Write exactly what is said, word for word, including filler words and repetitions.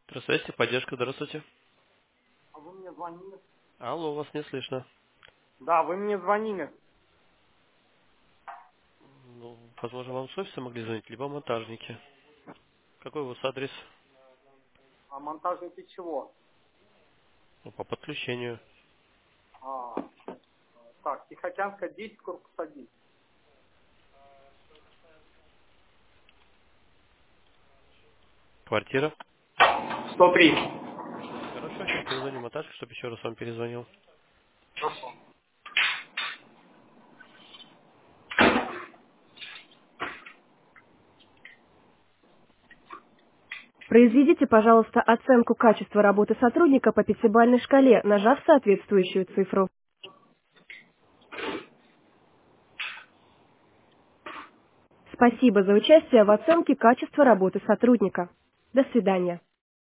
Здравствуйте, поддержка, здравствуйте. А вы мне звонили? Алло, вас не слышно. Да, вы мне звонили. Ну, возможно, вам с офиса могли звонить, либо монтажники. Какой у вас адрес? А монтажники чего? Ну, по подключению. А, так, Тихоокеанская десять, корпус один. Квартира. сто три. Хорошо, сейчас перезвоню монтажнику, чтобы еще раз вам перезвонил. Хорошо. Произведите, пожалуйста, оценку качества работы сотрудника по пятибалльной шкале, нажав соответствующую цифру. Спасибо за участие в оценке качества работы сотрудника. До свидания.